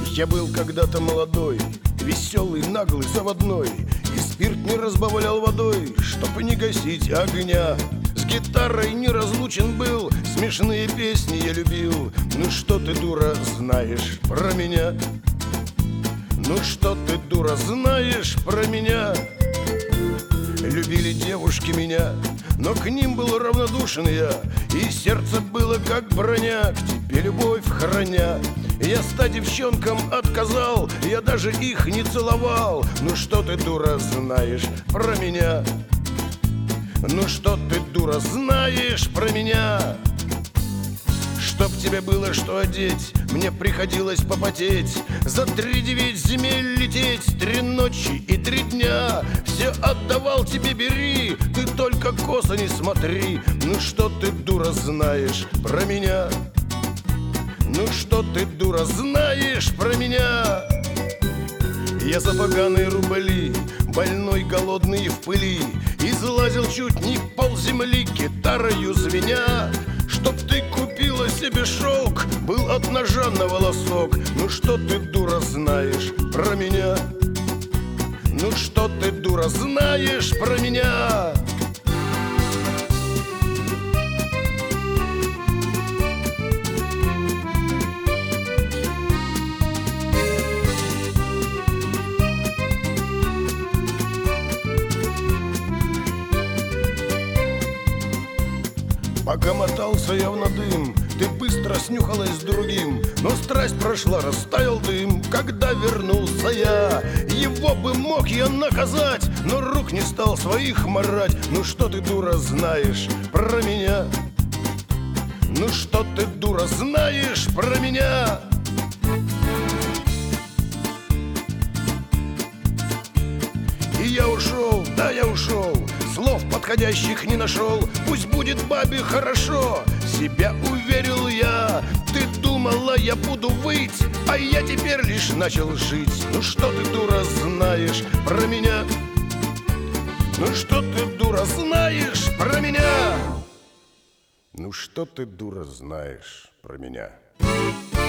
Я был когда-то молодой, веселый, наглый, заводной, и спирт не разбавлял водой, чтоб не гасить огня. С гитарой неразлучен был, смешные песни я любил. Ну что ты, дура, знаешь про меня? Ну что ты, дура, знаешь про меня? Любили девушки меня, но к ним был равнодушен я, и сердце было как броня, к тебе любовь храня. Я 100 девчонкам отказал, я даже их не целовал. Ну что ты, дура, знаешь про меня? Ну что ты, дура, знаешь про меня? Чтоб тебе было что одеть, мне приходилось попотеть, за 3-9 земель лететь, 3 ночи и 3 дня. Все отдавал тебе, бери, ты только косо не смотри. Ну что ты, дура, знаешь про меня? Ну что ты, дура, знаешь про меня? Я за поганые рубли, больной, голодный в пыли, излазил чуть не полземли, гитарою звеня. Чтоб ты купила себе шелк, был от ножа на волосок. Ну что ты, дура, знаешь про меня? Ну что ты, дура, знаешь про меня? Пока мотался я в надым, ты быстро снюхалась с другим, но страсть прошла, растаял дым. Когда вернулся я, его бы мог я наказать, но рук не стал своих марать. Ну что ты, дура, знаешь про меня? Ну что ты, дура, знаешь про меня? И я ушел, да, я ушел, слов подходящих не нашел. Пусть будет бабе хорошо, себя уверил я. Ты думала, я буду выть, а я теперь лишь начал жить. Ну что ты, дура, знаешь про меня? Ну что ты, дура, знаешь про меня? Ну что ты, дура, знаешь про меня?